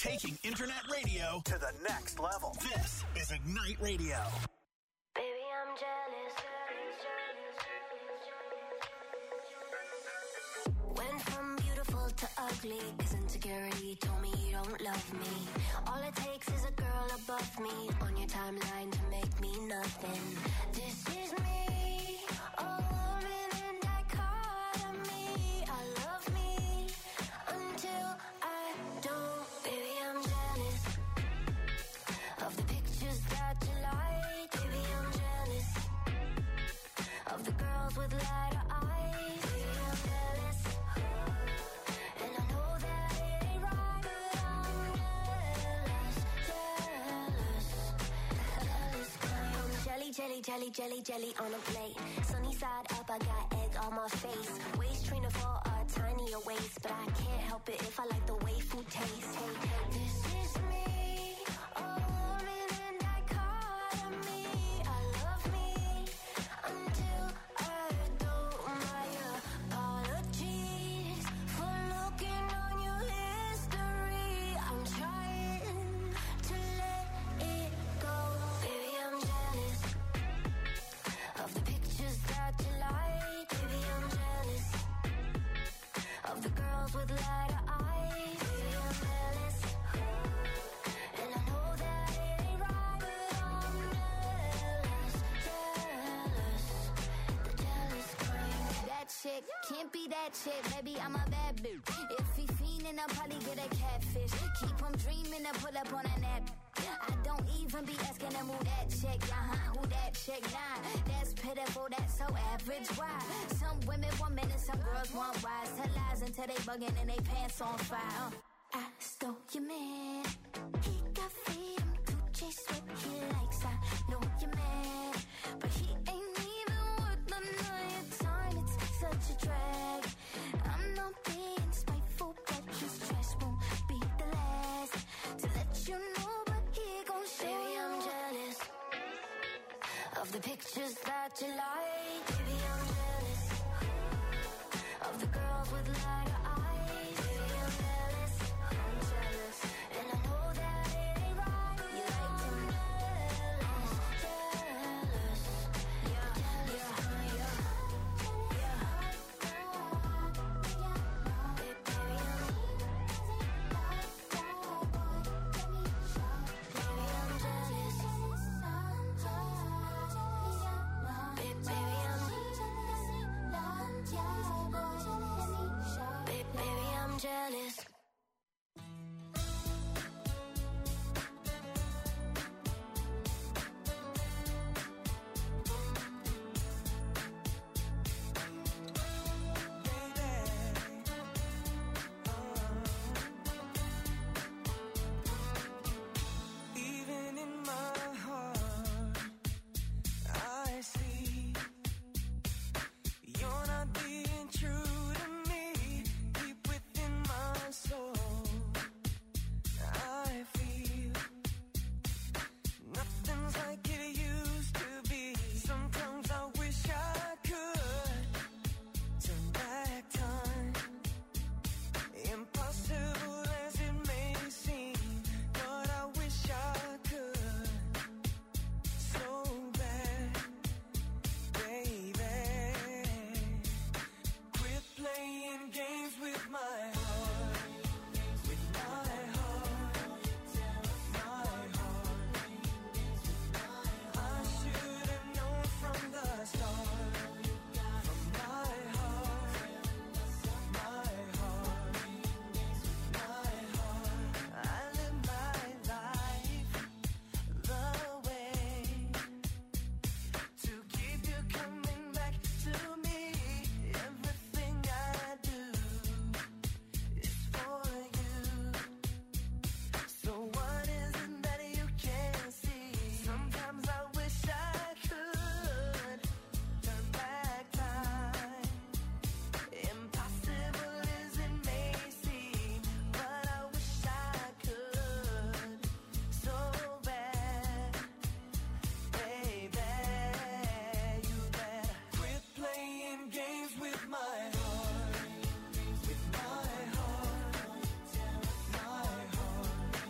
Taking internet radio to the next level. This is Ignite Radio. Baby, I'm jealous. Went from beautiful to ugly, 'cause insecurity told me you don't love me. All it takes is a girl above me on your timeline to make me nothing. This is me, a woman in dichotomy. I love me until I don't. Baby, I'm jealous of the pictures that you like. Baby, I'm jealous of the girls with lighter eyes. Baby, I'm jealous, and I know that it ain't right, but I'm jealous. I'm jelly on a plate. Sunny side up, I got egg on my face. Waist trainer for a tinier waist, but I can't help it if I like the way food tastes. Hey, this is me, a woman in dichotomy. I love me until I don't. My apologies for looking on your history. I'm trying to let it go. Baby, I'm jealous of the pictures that you like. Baby, I'm jealous of the girls with lighter eyes. Baby, I'm jealous, and I know that it ain't right, but I'm jealous. The jealous kind. That chick can't be that chick, baby, I'm a bad bitch. If he fiendin', I'll probably get a catfish. Keep him dreamin' and pull up on a nap. I don't even be asking him who that chick, who that chick, nah. That's pitiful, that's so average, why? Some women want men and some girls want wise. Tell lies until they bugging and they pants on fire. I stole your man. He got freedom to chase what he likes. I know you're mad, but he ain't even worth none of your time. It's such a drag. I'm not being spiteful, but his trash won't be the last to let you know. But he gon' show. Baby, I'm jealous of the pictures that you like. Baby, I'm jealous of the girls with lighter eyes. Baby, I'm jealous, and I know that it ain't right. You like to jealous, baby, I'm jealous. Even in my heart, I see you're not being true to me. Deep within my soul, I feel nothing's like it used to be. Sometimes I wish I could turn back time. Impossible as it may seem, but I wish I could so bad, baby. Quit playing games with my heart, with my heart, my heart. I should have known from the start, from my heart, my heart, my heart. I live my life the way to keep you coming back to me. Everything I do is for you. So what is it that you can't see? Sometimes I wish I could turn back time. Impossible as it may seem, but I wish I could so bad, baby. You better quit playing games with my heart, with my heart, my heart.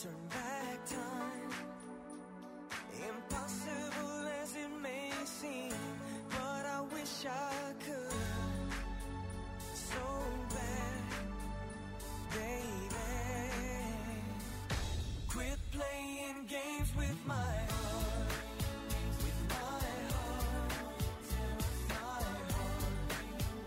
turn back time. Impossible as it may seem, but I wish I could. So bad, baby. Quit playing games with my heart, with my heart, my heart.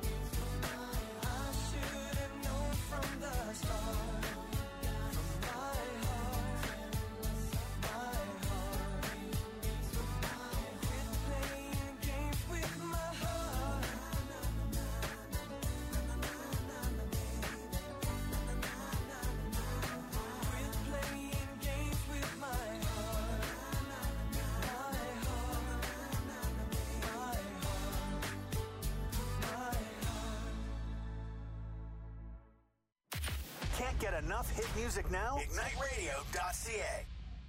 I should have known from the start. From my heart, my heart. Quit playing games with my heart. Quit playing games with my heart. My heart, my heart. Can't get enough hit music now? IgniteRadio.ca.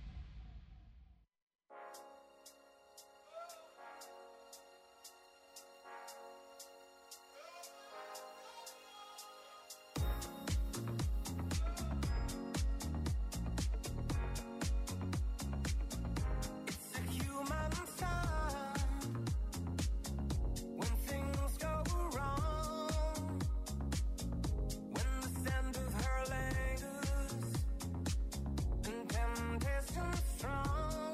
It's a human sign when things go wrong, when the scent of her lingers and temptation strong.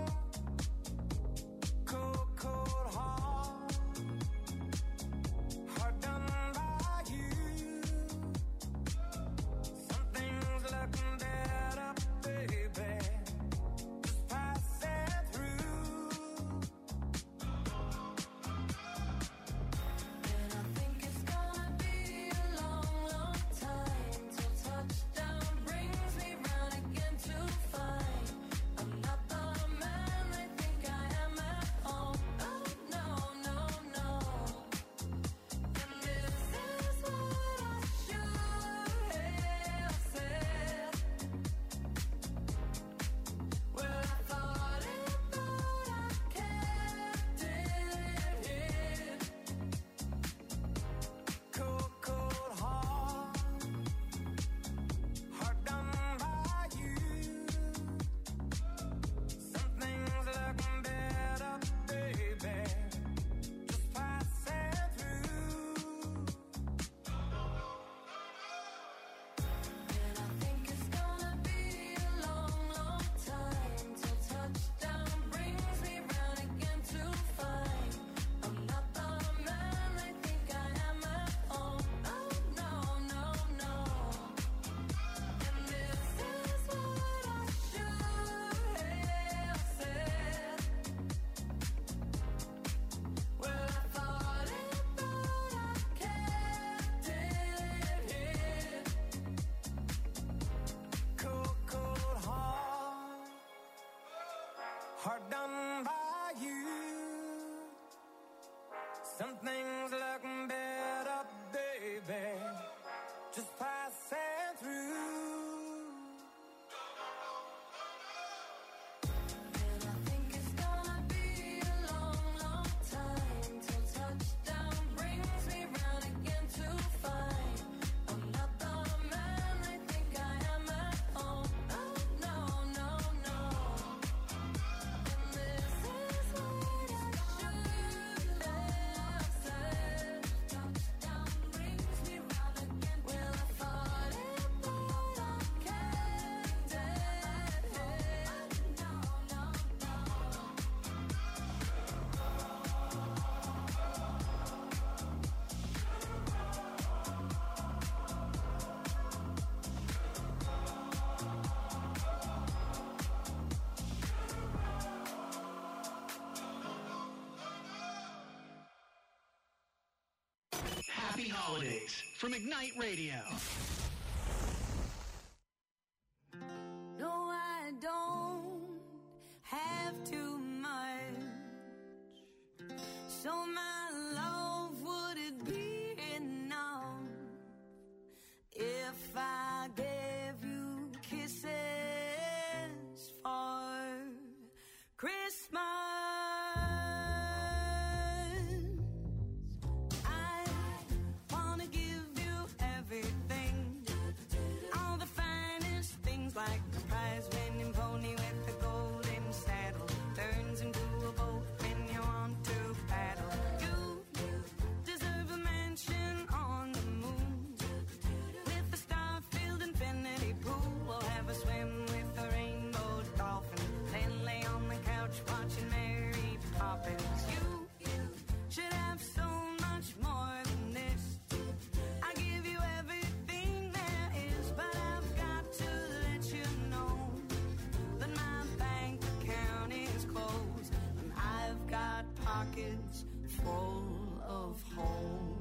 Cold, cold heart, hard done by you. Something's looking better, baby. Just pass it through. And I think it's gonna be a long, long time till touchdown brings me round again to find I'm not the man they think I am at home. Oh no, no, no. And this is what I should have said. Well, I thought it, but I kept it hid. Cold, cold heart, hard done by you. Something's looking better, baby. Just pass it through. And I think it's gonna be a long, long time till touchdown brings me round again to find I'm not the man they think I am at home. Oh no, no, no. And this is what I should have said. Well, I thought it, but I kept it hid. Cold, cold heart, hard done by you. Something's looking better, baby. Just pass it through. And I think it's gonna be a long, long time till touchdown brings me round again to find I'm not the man they think I am at home. Oh no, no, no. And this is what I should have said. Touchdown brings me round again. Well, I thought it, but I kept it hid. No, no, no. Happy holidays from Ignite Radio. No, I don't have too much. So my love, would it be enough if I gave you kisses for Christmas? I wanna give you everything full of holes.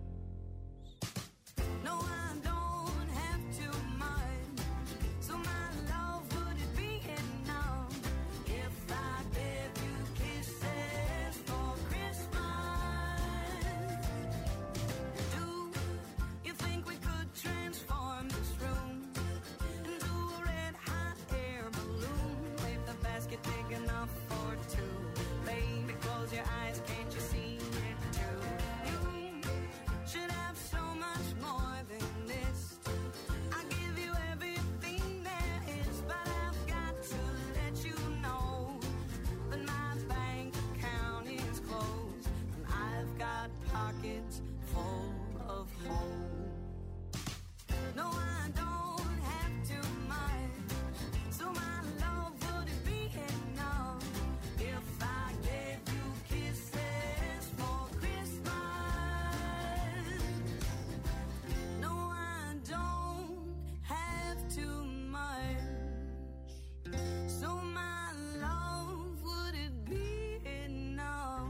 No, I don't have too much, so my love would it be enough if I gave you kisses for Christmas? Do you think we could transform this room into a red hot air balloon? Leave the basket big enough for two. Baby, close your eyes, can't you see it too? You should have so much more than this. I give you everything there is, but I've got to let you know that my bank account is closed and I've got pockets full of holes. No, I don't have too much, so my love would it be enough if I gave you kisses for Christmas? No, I don't have too much, so my love would it be enough?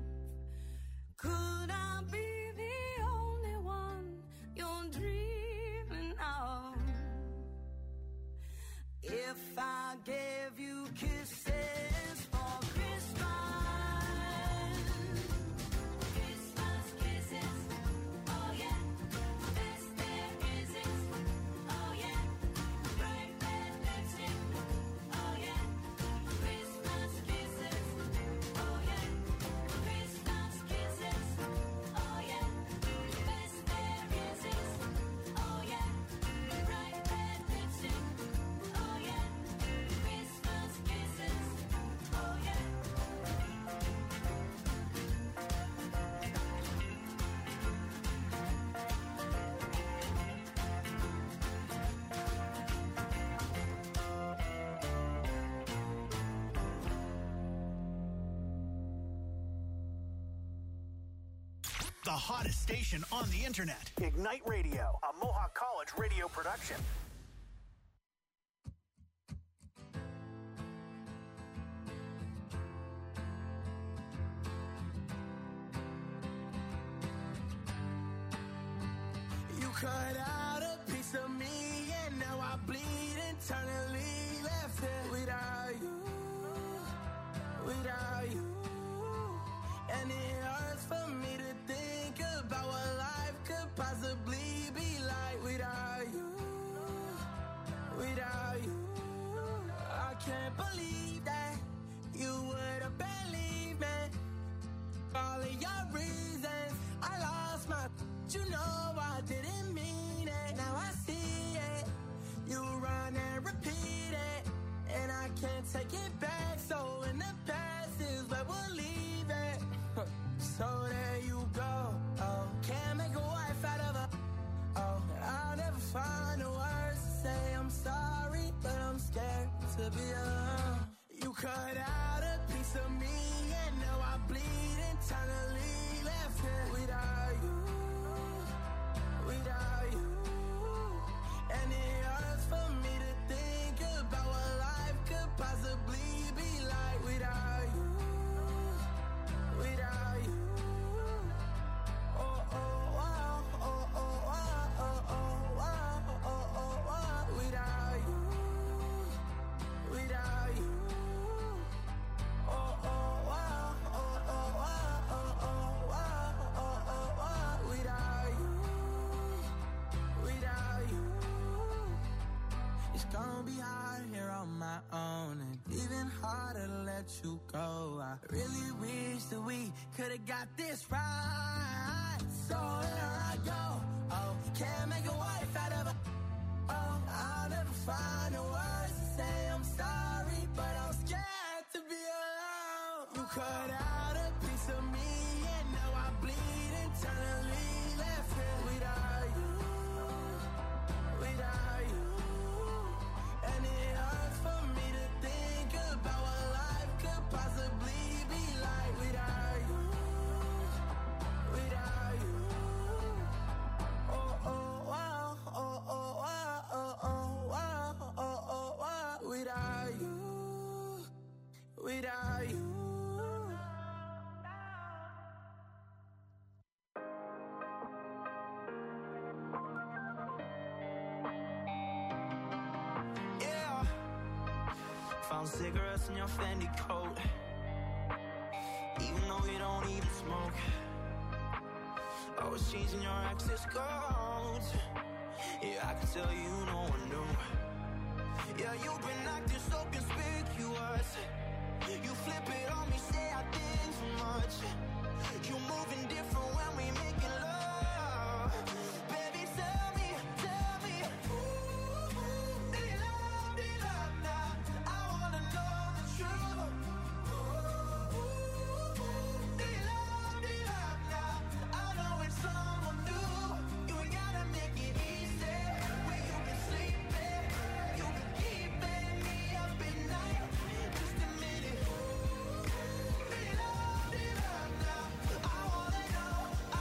Could I be the only one you're dreaming of? If I gave you kisses for Christmas. Christmas kisses, oh yeah, best there is. Oh yeah, bright red lipstick, oh yeah, Christmas kisses, oh yeah, Christmas kisses, oh yeah, best there is. Oh yeah, bright red lipstick, oh yeah, Christmas kisses, oh yeah. The hottest station on the internet. Ignite Radio, a Mohawk College radio production. You cut out a piece of me and now I bleed internally. Left here without you, without you. And it hurts for me to think about what life could possibly be like without you, without you. I can't believe that you would have believed me. All of your reasons, I lost my. You know I didn't mean it. Now I see it. You run and repeat it, and I can't take it back. So in the past is where we'll leave it. So there you go. Oh, can't make a wife out of her. Oh, I'll never find the words to say I'm sorry, but I'm scared to be alone. You cut out a piece of me, and now I bleed internally. Left here without you, without you. And it hurts for me to think about what life could possibly be like without you, without you. Oh, oh, wow, oh, oh, wow, oh, oh, wow, oh, oh, wow. Without you, without you. Oh, oh, wow, oh, oh, wow, oh, oh, wow, oh, oh, wow. Without you, without you. It's gonna be hard here on my own, and even harder to let you go. I really wish that we could've got this right. So here I go. Oh, can't make a wife out of her. Oh, I'll never find the words to say I'm sorry, but I'm scared to be alone. You cut out a piece of me, and now I bleed internally. Left here without you, without you. And it hurts for me to think about what life could possibly be like without you, without you. Oh, oh, wow, oh, oh, wow, oh, oh, wow, oh, oh, wow. Without you, without you. Found cigarettes in your Fendi coat, even though you don't even smoke. Always changing your access codes. Yeah, I can tell you no one knew. Yeah, you've been acting so conspicuous. You flip it on me, say I think too much. You moving different when we making love. Baby, tell me, ooh, they love now. I wanna know the truth. Ooh, they love now. I know it's someone new. You ain't gotta make it easy. Where you can sleep in, you can keep me up at night. Just a minute. They love now. I wanna know.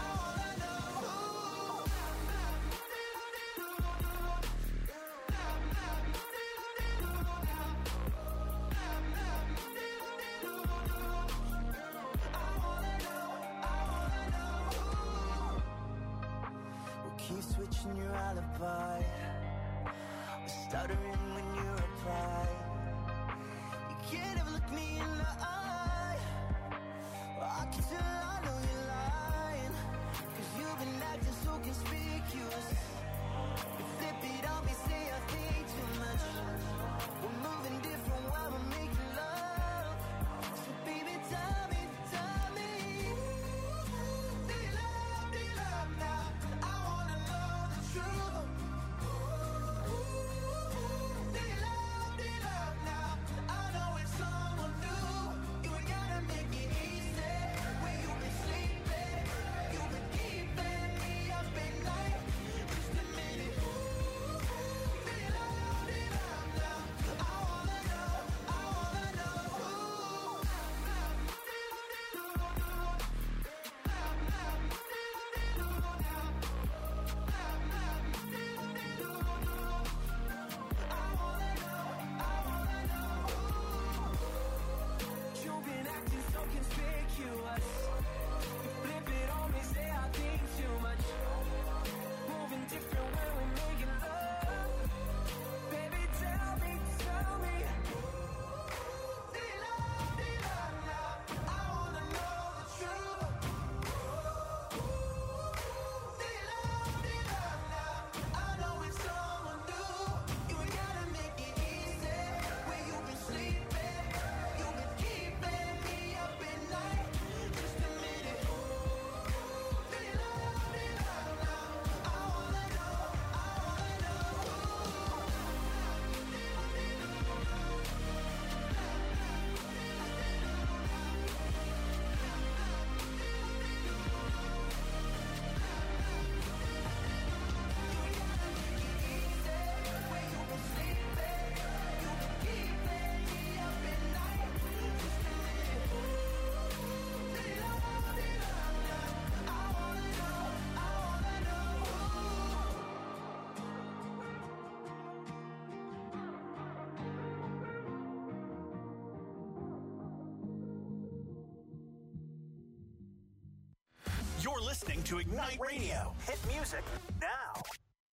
We'll keep switching your alibi. Stuttering when you reply. You can't ever look me in the eye. I can tell I know you're lying. Cause you've been acting so conspicuous. You flip it on me, say I think too much. We're moving different while we're making love. So baby, tell me. They love now. I wanna know the truth. They love now. I know it's someone new. You ain't gotta make it easy. Where you been sleeping, you been keeping me up at night. Just a minute. They love now. I wanna know. You've been acting so conspicuous. You flip it on me, say I think too much. Moving different when we're making love. Baby, tell me. They love now. I wanna know the truth. They love now. I know it's someone new. You ain't gotta make it easy. Where you been sleeping, you been keeping me up at night. Just a minute. They love now. I wanna know. Where you been sleeping, you been keeping me up at night. Just a minute. They love now. I wanna know. You're listening to Ignite Radio. Hit music now.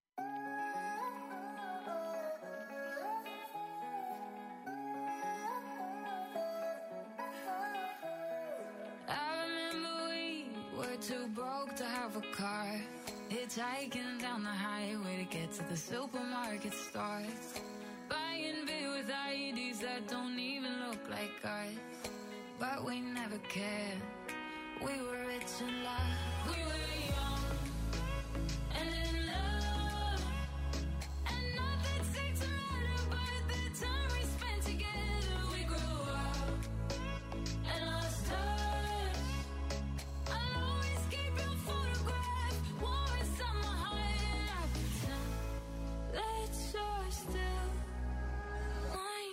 I remember we were too broke to have a car. Hitchhiking down the highway to get to the supermarket stores. Buying beer with IEDs that don't even look like ours. But we never cared. We were rich and loved. We were young and in love. And nothing seemed to matter but the time we spent together. We grew up and lost touch. I'll always keep your photograph warm inside my heart. And I pretend that you're still mine.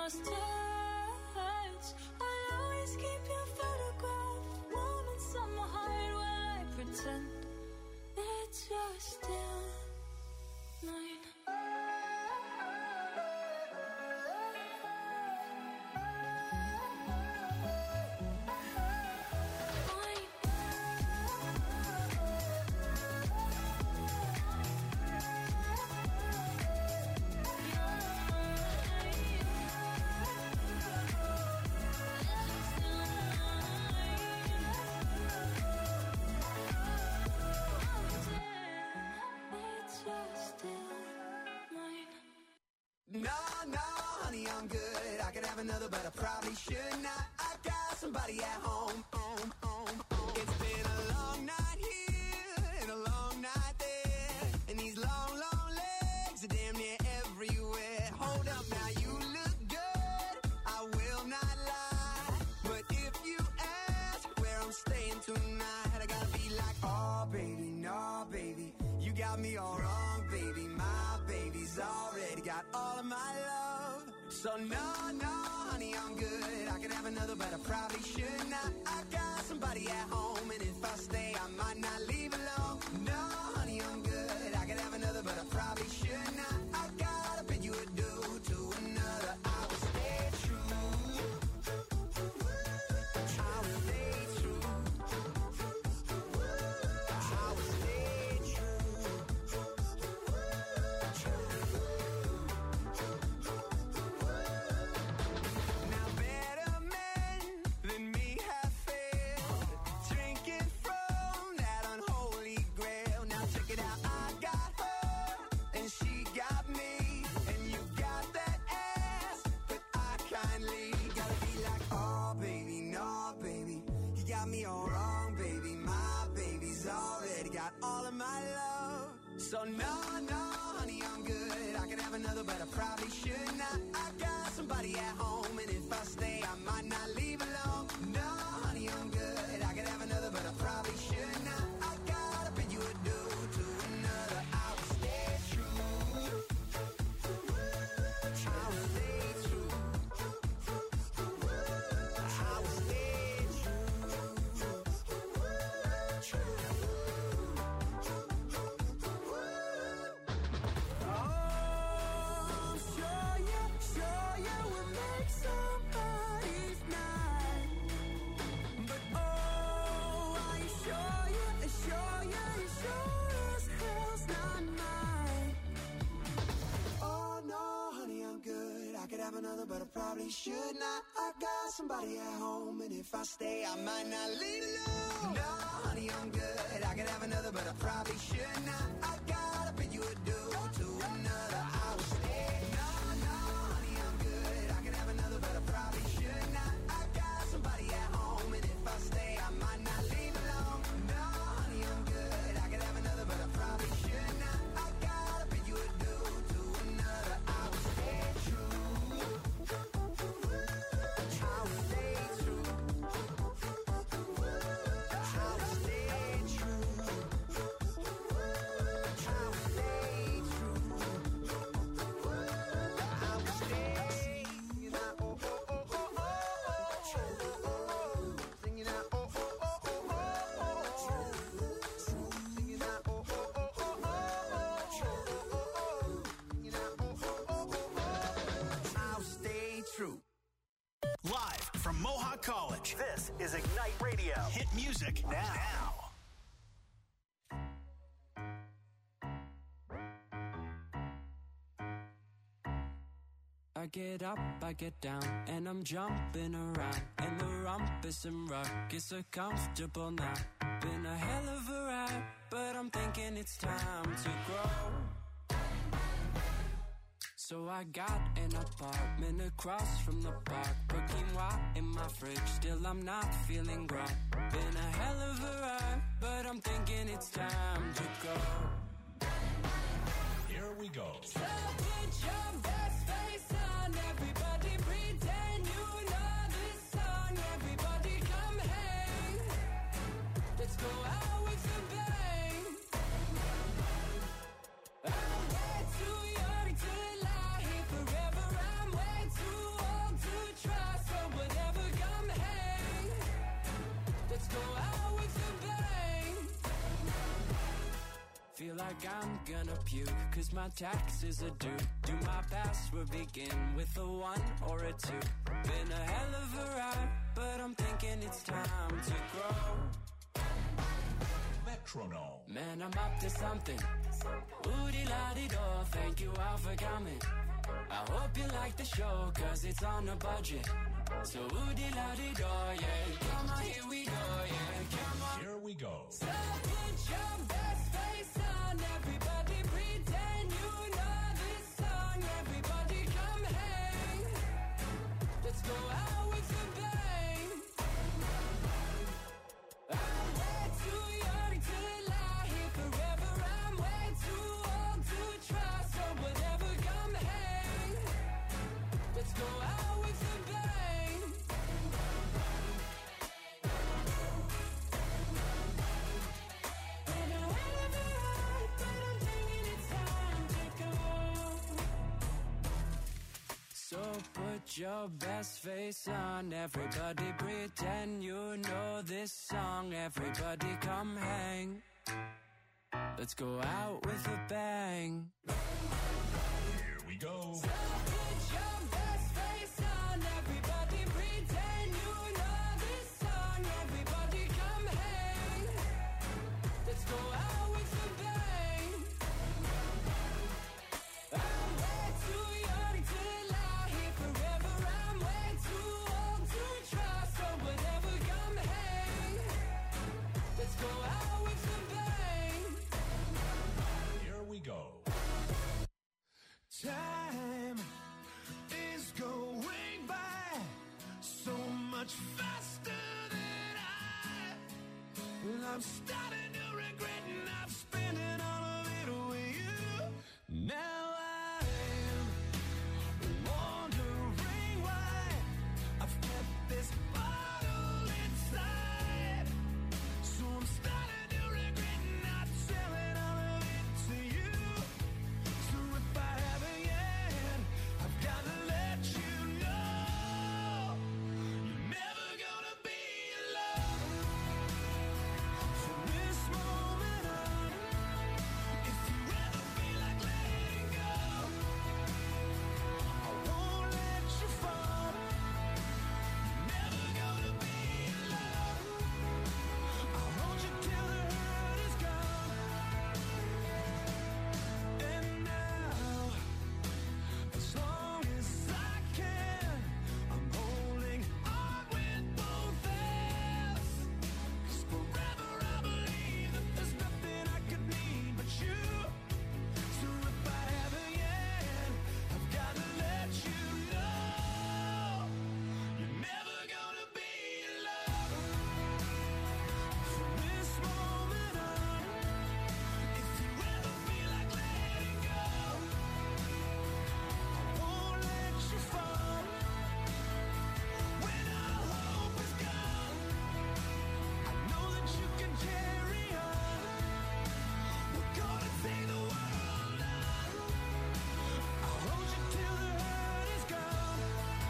just touch. I'll always keep your photograph warm inside my heart while I pretend that you're still mine. No, honey, I'm good. I could have another, but I probably should not. I got somebody at home. It's been a long night here and a long night there, and these long, long legs are damn near everywhere. Hold up now, you look good, I will not lie. But if you ask where I'm staying tonight, I gotta be like, oh, baby, no, baby, you got me all wrong, baby. My baby's already got all of my love. So no, honey, I'm good. I could have another, but I probably should not. I got somebody at home, and if I stay, I might not leave alone. No, honey, I'm good. I could have another, but I probably should not. I gotta bid you adieu to another. I will stay true. I will stay true. I will stay true. Now better men than me have failed, drinking from that unholy grail. Now check it out, I got her and she got me, and you got that ass, but I kindly gotta be like, oh baby, no baby, you got me all wrong, baby. My baby's already got all of my love. So no, honey, I'm good. I could have another, but I probably should not. I got somebody at home, and if I stay, I might not leave alone. No, honey, I'm good. I could have another, but I probably should not. I gotta bid you adieu to another. I will stay true. I will stay true. I will stay true. Oh, sure you will make somebody's night. But oh, are you sure you sure as hell's not mine. Oh no, honey, I'm good. I could have another, but I probably should not. I got somebody at home, and if I stay, I might not leave alone. No, honey, I'm good. I could have another, but I probably should not. I gotta bid you adieu to another. I will stay. No, honey, I'm good. I could have another, but I probably should not. I got somebody at home, and if I stay, I might not leave alone. No, honey, I'm good. I could have another, but I probably should not. I gotta bid you adieu to another. I will stay true. I will stay true. I will stay true. I will stay true. I will stay. Singing out, oh, oh, oh, oh, oh. Singing out, oh, oh, oh, oh, oh. Singing out, oh, oh, oh, oh, oh. Singing out, oh, oh, oh, oh. I'll stay true. Live from Mohawk College, this is Ignite Radio. Hit music now. I get up, I get down, and I'm jumping around. And the rumpus and ruckus so comfortable now. Been a hell of a ride, but I'm thinking it's time to grow. So I got an apartment across from the park. Put quinoa in my fridge, still I'm not feeling grown. Been a hell of a ride, but I'm thinking it's time to go. Here we go. So put your best face on, everybody pretend you know this song. Everybody come hang, let's go out with a bang. I'm way too young to lie here forever, I'm way too old like I'm gonna puke, cause my taxes are due. Do my password begin with a 1 or a 2? Been a hell of a ride, but I'm thinking it's time to grow. Metronome. Man, I'm up to something. Woody-la-di-do, thank you all for coming. I hope you like the show, cause it's on a budget. So woody-la-di-do, yeah. Come on, here we go, yeah. Come on. Here we go. So put your best face on, everybody pretend you know this song. Everybody come hang. Let's go out with a bang. I'm way too young to lie here forever. I'm way too old to try. So whatever, come hang. Let's go out with a bang. Been a hell of a ride, but I'm thinking it's time to go. So put your best face on, everybody pretend you know this song. Everybody come hang. Let's go out with a bang. Here we go. Put your best face on, everybody pretend you know this song. Everybody come hang. Let's go out with a bang. I'm way too young to lie here forever. I'm way too old to try. So whatever, come hang. Let's go out with a bang. Here we go. Time is going by so much faster than I'm starting to regret not spending all of it with you. Now I'm wondering why I've kept this bottle inside. So I'm starting to regret not selling all of it to you. So if I haven't yet, I've got to let you know you're never gonna be alone. From this moment on, if you ever feel like letting go, I won't let you fall. You're never gonna be alone. I'll hold you till the hurt is gone. And now, as long as I can, I'm holding on with both hands. 'Cause forever I believe that there's nothing I could need but you. So if I haven't yet, I've got to let you know you're never gonna be alone. From this moment on, if you ever feel like letting go, I won't let you fall. When all hope is gone, I know that you can carry on. We're gonna take the world on. I'll hold you till the hurt is gone.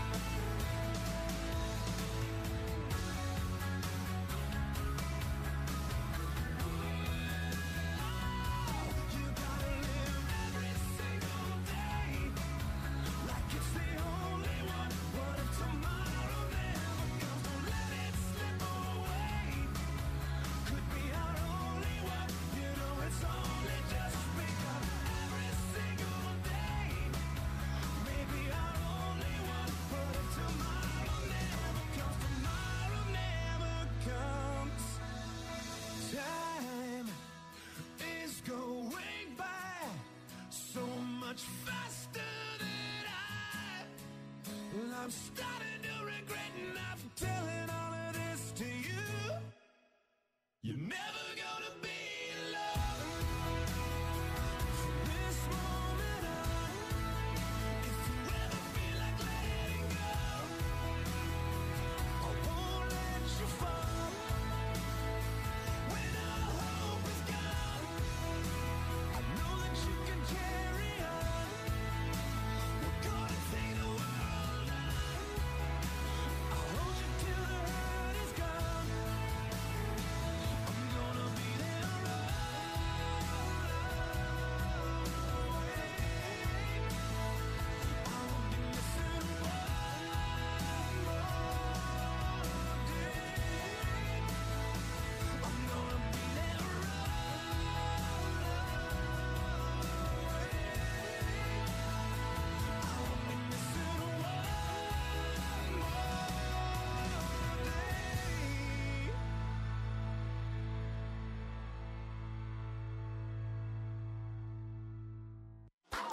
You gotta live every single day like it's the only one. What if tomorrow never comes? Don't let it slip away. Could be our only one. You know it's only just begun. Every single day, maybe our only one. What if tomorrow never comes? Tomorrow never comes. Time is going by so much faster than I'm starting to regret not telling all of this to you. You're never gonna be alone. From this moment on, if you ever feel like letting go, I won't let you fall. When all hope is gone, I know that you can carry on. We're gonna take the world on. I'll hold you till the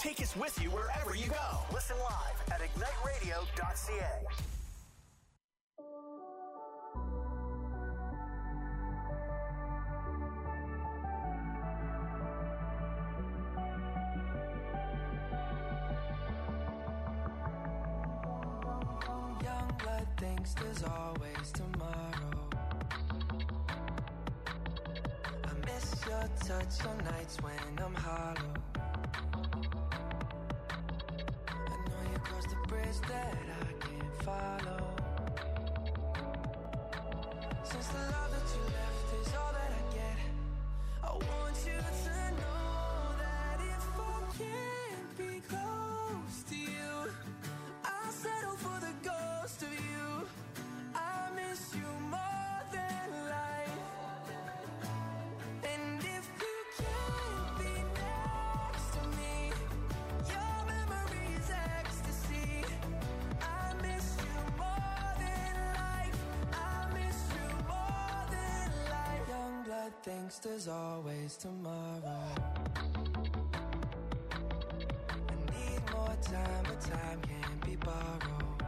Take us with you wherever you go. Listen live at igniteradio.ca. Young blood thinks there's always tomorrow. I miss your touch on nights when I'm hollow. I know you crossed the bridge that I can't follow. Since the love that you left is all that I get, I want you to know that if I can't be close to you, I'll settle for the ghost of you. I miss you more than life. And if you can't be next to me, your memory is ecstasy. I miss you more than life. I miss you more than life. Young blood thinks there's always tomorrow. I need more time, but time can't be borrowed.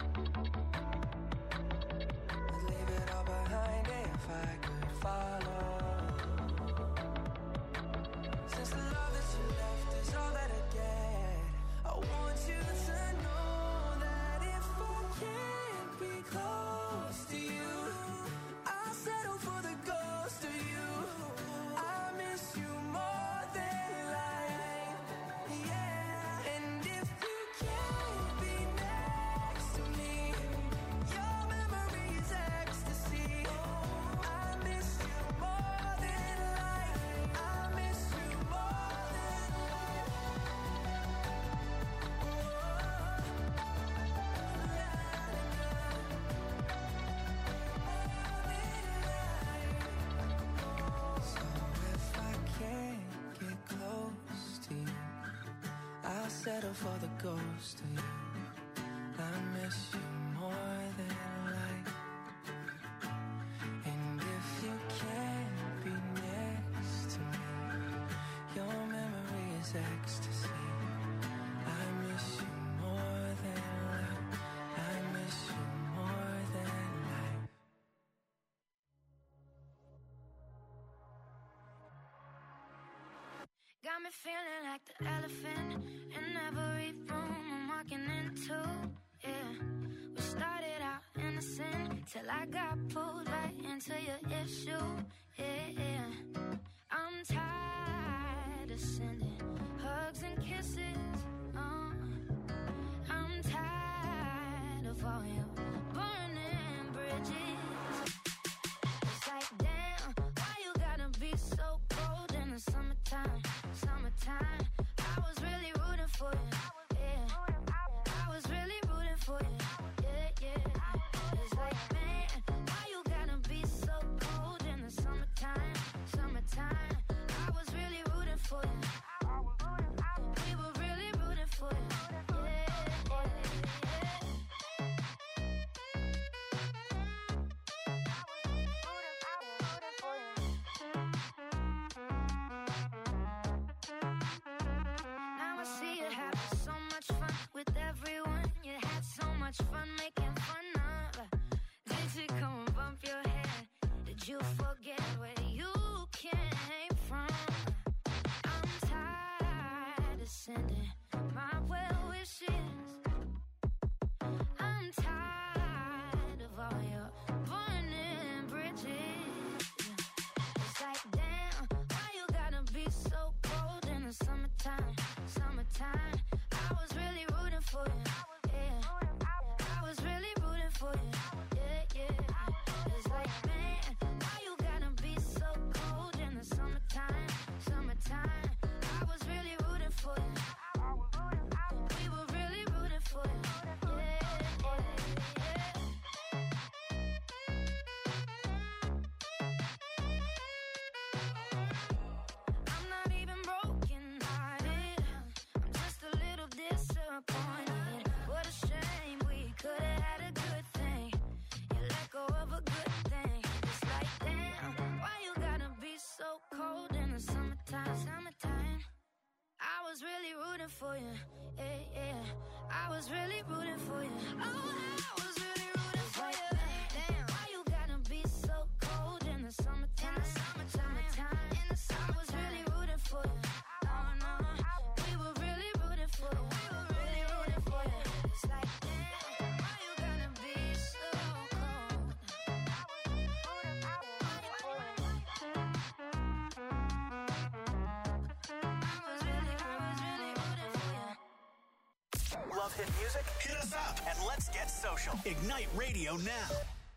I'd leave it all behind if I could follow. Since the love that you left is all that I get, I want you to know that if I can't be close to you, I'll settle for the ghost of you. I miss you more than life. Yeah. And if you can't be next to me, your memory is ecstasy. I miss you more than life. I miss you more than life. So if I can't get close to you, I'll settle for the ghost of you. I miss you more than life. And if you can't be next to me, your memory is ecstasy. I miss you more than life. I miss you more than life. Got me feeling like the elephant in every room I'm walking into. Yeah, we started out innocent till I got pulled right into your issue. Yeah, I'm tired of sending hugs and kisses. I'm tired of all your burning bridges. It's like, damn, why you gotta be so cold in the summertime? Summertime, I was really rooting for you. Yeah, I was really rooting for you. Yeah. It's like, man, why you gotta be so cold in the summertime? Summertime, I was really rooting for you. We were really rooting for you. Yeah. Now I see you having so much fun with everyone. You had so much fun making fun of. Did you come and bump your head? Did you forget where you came from? I'm tired of sending my well wishes. I'm tired of all your burning bridges. It's like, damn, why you gotta be so cold in the summertime? Summertime, I was really rooting for you. Yeah, I was really rooting for you. Yeah. It's like, man, why you gotta be so cold in the summertime? Summertime, I was really rooting for you. rooting for you. Yeah, yeah. I was really rooting for you. Oh, I was really rooting for you. Damn, why you gotta be so cold in the summertime? In the summer, I was really rooting for you. Oh no, we were really rooting for you. We were really rooting for you. It's like, damn, why you gotta be so cold? Love hit music? Hit us up and let's get social. Ignite Radio now.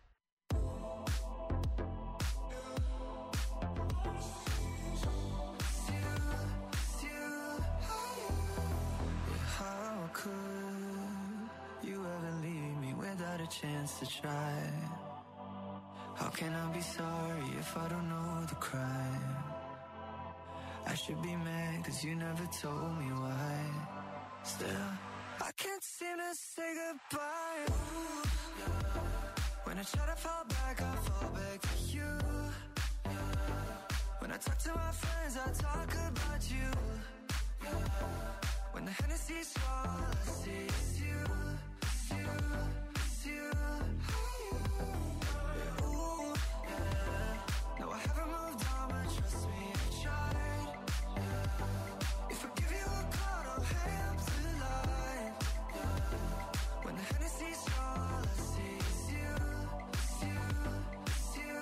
How could you ever leave me without a chance to try? How can I be sorry if I don't know the crime? I should be mad 'cause you never told me why. Still, I can't seem to say goodbye. Ooh, yeah. When I try to fall back, I fall back to you. Yeah. When I talk to my friends, I talk about you. Yeah. When the Hennessy's all I see is you, it's you, it's you. Yeah, ooh, yeah. No, I haven't moved on, but trust me, I tried. Yeah. If I give you a call, don't hang up the line. Yeah. When the Hennessy's all I see is you, it's you, it's you.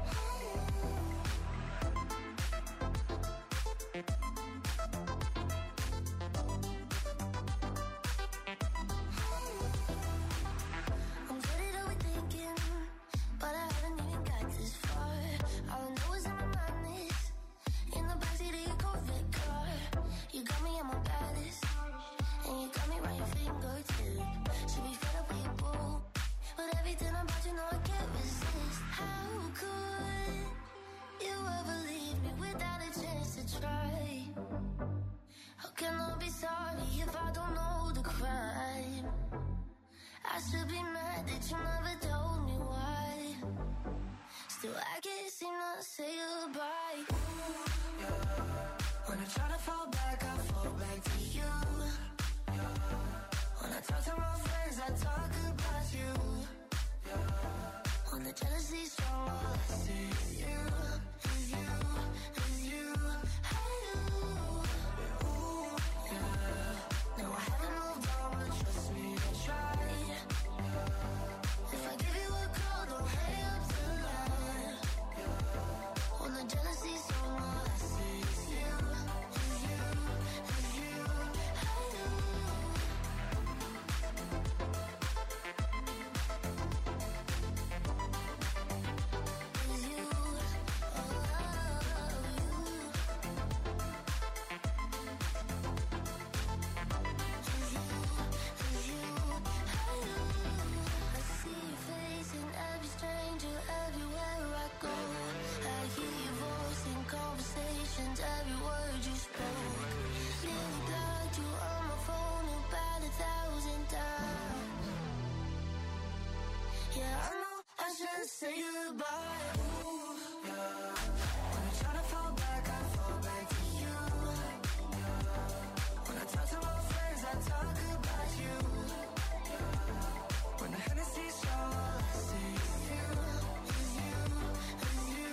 I'm good at overthinking, but I haven't even got this far. All I know is I'm mindless in the backseat of your Corvette car. You got me at my baddest, and you got me right your fingertip. Should be fed up with your boo, but everything about you know I can't resist. How could you ever leave me without a chance to try? How can I be sorry if I don't know the crime? I should be mad that you never told me why. Still, I can't seem to say goodbye. Yeah. When I try to fall back, I fall back to you. Yeah. When I talk to my friends, I talk about you. Yeah. When the jealousy's strong, all I see is you, is you, is you. Ooh, yeah. No, I haven't moved on, but trust me, I tried. If I give you a call, don't hang up the line. When the jealousy's strong, all I see is you, is you, is you. Is you, I see your face in every stranger, everywhere I go. I hear your voice in conversations, every word you spoke. Nearly blocked you on my phone about 1,000 times. Yeah, I know I should say goodbye. Ooh, yeah. When I try to fall back, I fall back to you. Yeah. When I talk to my friends, I talk about you. Yeah. When the Hennessy's all I see is you, is you, is you.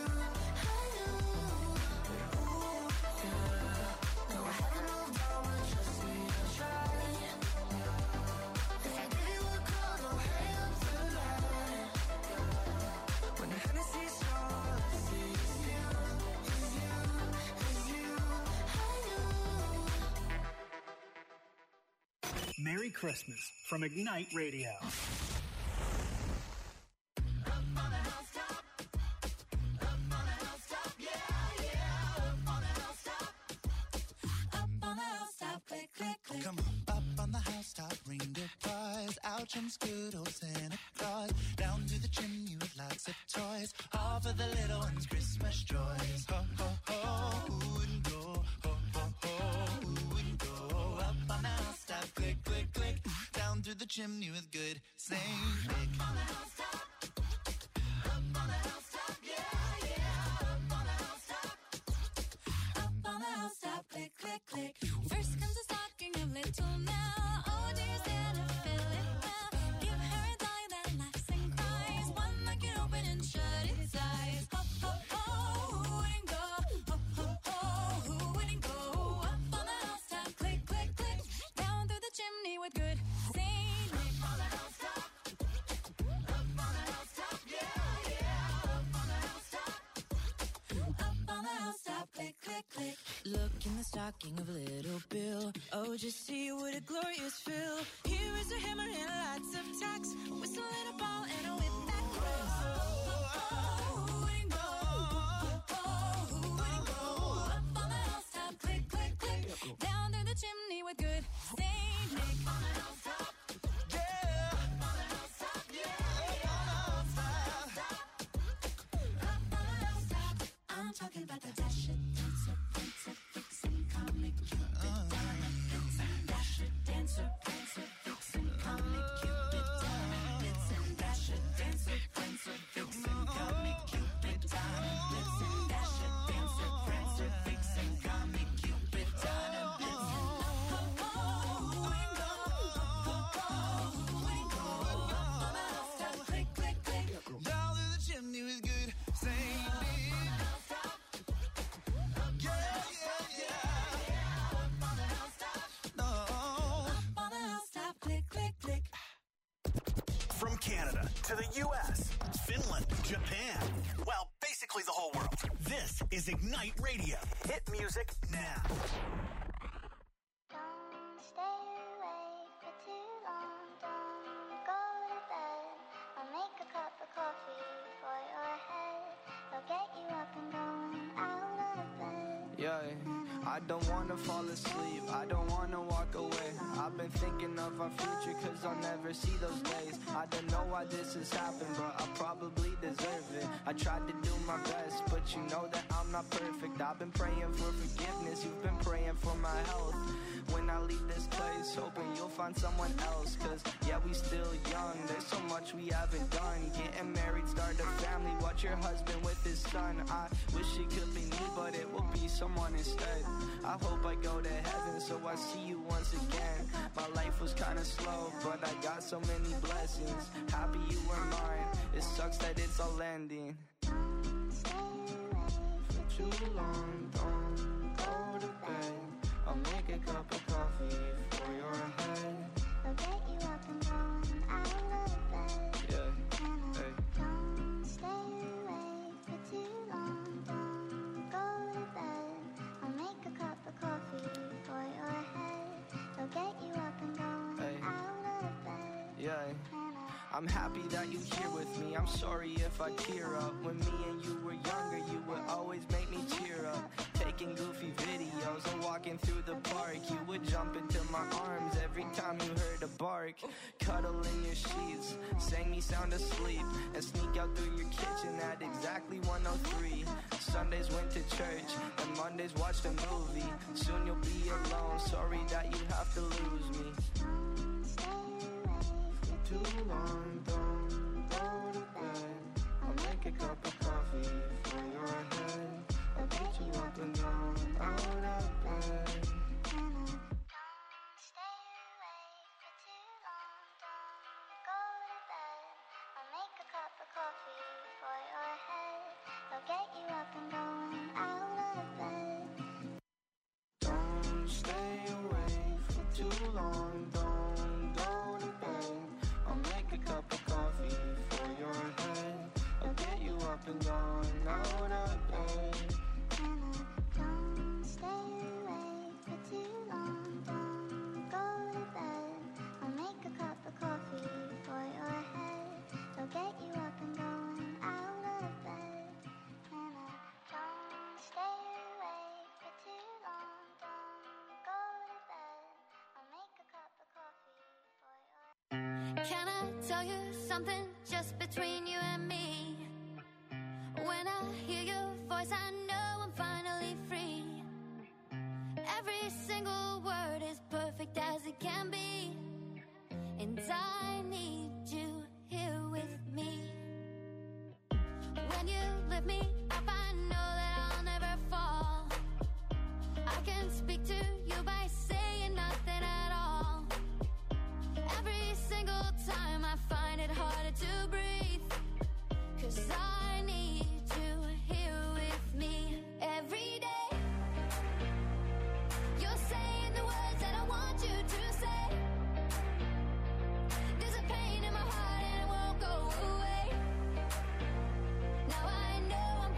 Ooh, yeah. No, I haven't moved on, but trust me, I tried. If I give you a call, don't hang up the line. When the Hennessy's all I see is you, is you, is you. Merry Christmas from Ignite Radio. Come on, up on the housetop, reindeer cries, out from Scoodle, Santa Claus, down to the chimney with lots of toys, all for the little ones' Christmas joys. Ho, ho, ho, who wouldn't go? Ho, ho, ho, who wouldn't go? Up on the housetop, click, click, click, down through the chimney with good Saint Nick. Up on the housetop, up on the housetop, yeah, yeah, up on the housetop, up on the housetop, click, click, click. First comes a stocking stocking of Little Bill. Oh, just see what a glorious fill. Here is a hammer and lots of tacks, a whistle and a ball and a whip that cracks. Who wouldn't go? Who wouldn't go? Up on the housetop, click, click, click. Down through the chimney with good Saint Nick. Up on the housetop. I'm talking about the Dasher, Dancer, Prancer, Vixen, Comet, Cupid, Donner, Blitzen. Dasher, Dancer, Prancer, Vixen, Comet, Cupid, Donner, Blitzen. Dasher, Dancer, Prancer, Vixen, Comet, Cupid, Donner, Blitzen. Dasher, Dancer, Prancer, Vixen, Comet, Cupid, Donner, Blitzen. Up on the housetop, click, click, click. Down through the chimney with good Saint Nick. From Canada to the U.S., Finland, Japan, well, basically the whole world. This is Ignite Radio. Hit music now. Don't stay awake for too long. Don't go to bed. I'll make a cup of coffee for your head. They'll get you up and going out of bed. Yeah, I don't wanna fall asleep, I don't wanna walk away. I've been thinking of our future cause I'll never see those days. I don't know why this has happened, but I probably deserve it. I tried to do my best, but you know that I'm not perfect. I've been praying for forgiveness, you've been praying for my health. When I leave this place, hoping you'll find someone else. Cause yeah, we still young, there's so much we haven't done. Getting married, start a family, watch your husband with his son. I wish it could be me, but it will be someone instead. I hope I go to heaven so I see you once again. My life was kinda slow, but I got so many blessings. Happy you were mine, it sucks that it's all ending. For too long, don't go to bed. I'll make a cup of coffee for your head. They'll get you up and going out of bed. Yeah, hey. Don't stay awake for too long. Don't go to bed. I'll make a cup of coffee for your head. They'll get you up and going Hey. out of bed. Yeah, I'm happy that you're here with me. I'm sorry if I tear up. When me and you were younger, you would always make me cheer up. Taking goofy videos and walking through the park. You would jump into my arms every time you heard a bark. Cuddle in your sheets, sang me sound asleep, and sneak out through your kitchen at exactly 1:03. Sundays went to church, and Mondays watched a movie. Soon you'll be alone, sorry that you have to lose me. Too long, don't go to bed. I'll make a cup of coffee for your head. I'll get you up and down, out of bed. Don't stay awake for too long. Don't go to bed. I'll make a cup of coffee for your head. They'll get you up and going out of bed. Don't stay awake for too long, don't go to bed. I'll make a cup of coffee for your head. I'll get you up and down, out of bed. Don't stay awake for too long. Don't go to bed. I'll make a cup of coffee for your head. They'll get you up and going out of bed. Don't stay awake for too long. Don't go to bed. I'll make a cup of coffee for your. Can I tell you something just between you and me? When I hear your voice, I know I'm finally free. Every single word is perfect as it can be. And I need you here with me. When you lift me up, I know that I'll never fall. I can speak to you by saying nothing at all. Every single time I find it harder to breathe. 'Cause I need you here with me every day. You're saying the words that I want you to say. There's a pain in my heart and it won't go away. Now I know I'm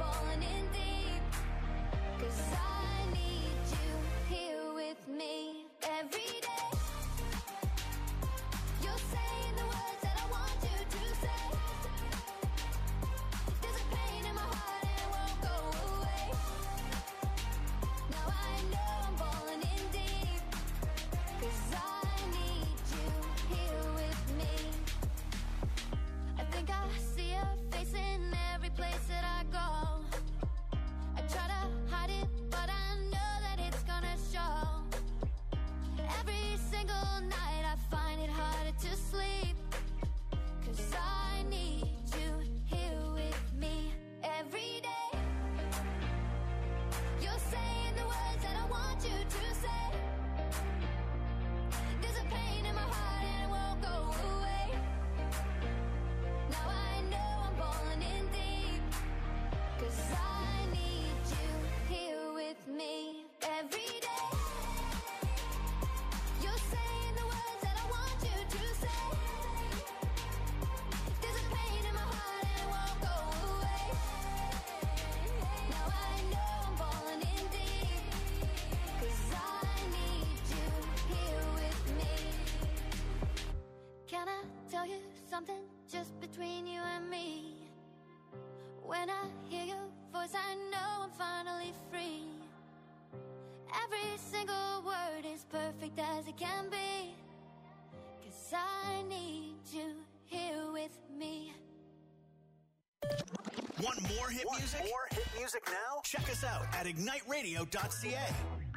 tell you something just between you and me. When I hear your voice, I know I'm finally free. Every single word is perfect as it can be. 'Cause I need you here with me. Want more hit music? More hit music now? Check us out at igniteradio.ca.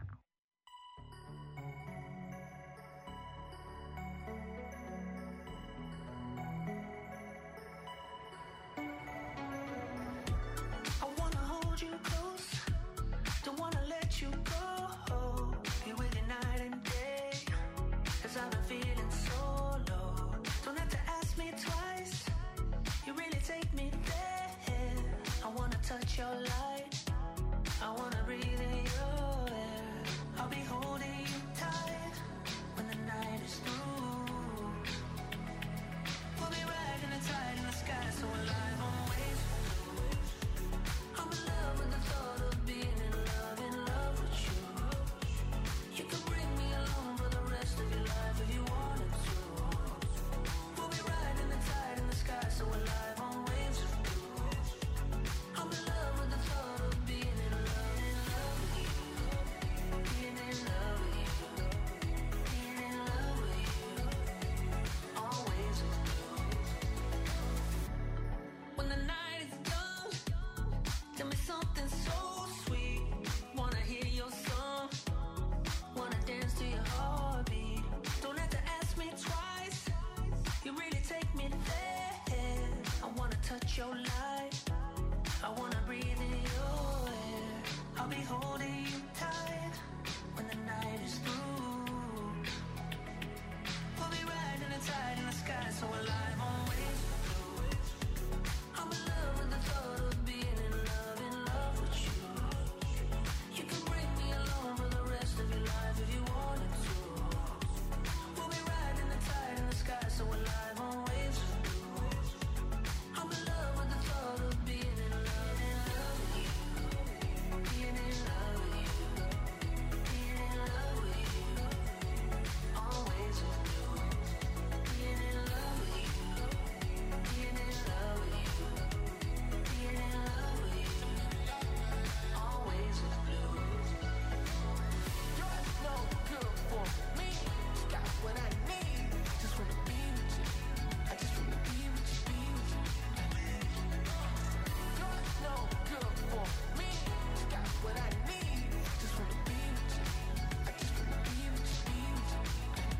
I wanna hold you close, don't wanna let you go. Be with you night and day, 'cause I've been feeling so low. Don't have to ask me twice, you really take me there. I wanna touch your light, I wanna breathe in your air. I'll be holding you tight when the night is through. We'll be riding the tide in the sky, so alive on waves. I'm in love with the thought of being in love with you. You can bring me along for the rest of your life if you wanted to. We'll be riding the tide in the sky, so alive on waves. I'm in love with the thought of being in love with you. Being in love with you. Being in love with you. Always with you. When the night is done, tell me something so sweet. Wanna hear your song, wanna dance to your heartbeat. Don't have to ask me twice, you really take me there. I wanna touch your light, I wanna breathe in your air. I'll be holding you tight when the night is through. We'll be riding the tide in the sky, so alive on waves. I'm in love with the thought of being in love with you. You can bring me along for the rest of your life if you wanted to. We'll be riding the tide in the sky, so alive on waves. I'm in love with the thought of being in love with you. Being in love with you. Being in love with you. Always with you. Being in love with you. Being in love with you. Being in love with you. Always with you. You're no good for me. Got what I need. Just wanna be with you. I just wanna be with you, be with you. You're no good for me. Got what I need. Just wanna be with you. I just wanna be with you, be with you.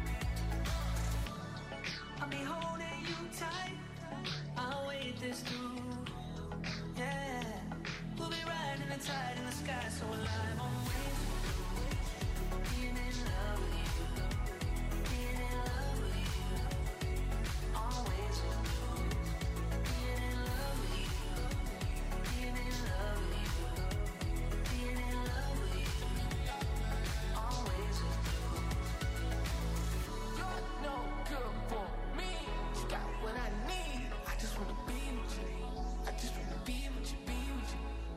I'll be holding you tight. I'll wait this through. Yeah. We'll be riding the tide in the sky, so alive on waves. Being in love with you. Being in love with you. Always with you. Being in love with you. Being in love with you. Being in love with you. Always with you. You're no good for me. You got what I need. I just wanna be with you. I just wanna be with you, be with you.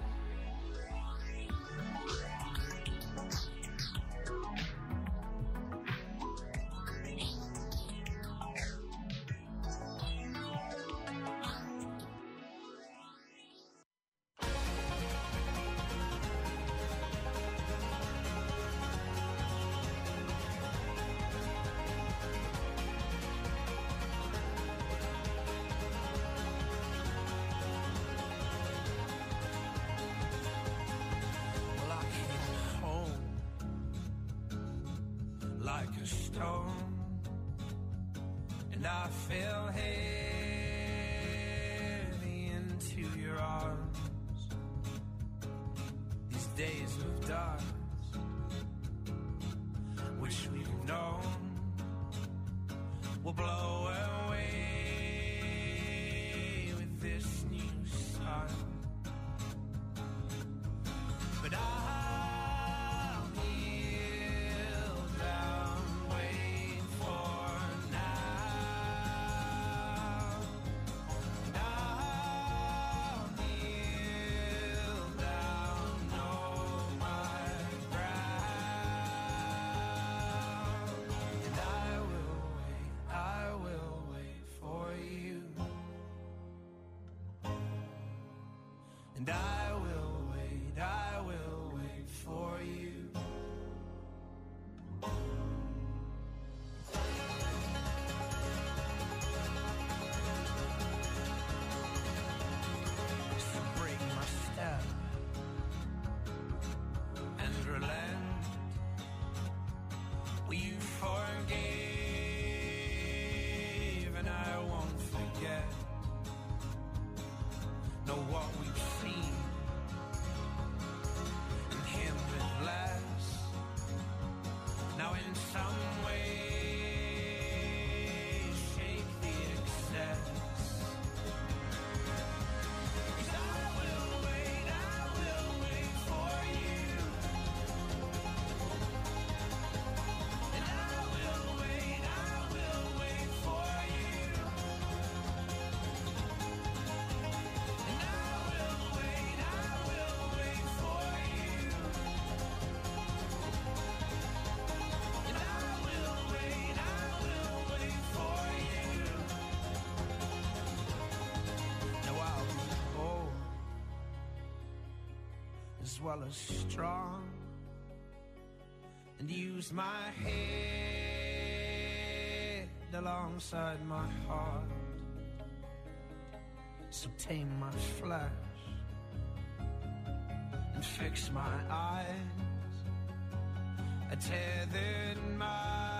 Well, I came home like a stone, and I fell heavy into your arms. These days of dark, which we've known, will blow away with this new sun. But I'll kneel down, wait for now. And I'll kneel down, know my And I will wait for you. So break my step and relent. We forgave and I won't forget. Know what we've seen and him with less. Now in some way shake the excess. 'Cause I will wait for you. And I will wait for you. And I will wait for you. And I will wait for you. Now I'll be old as well as strong, and use my head alongside my heart. So tame my flesh and fix my eyes. I tethered my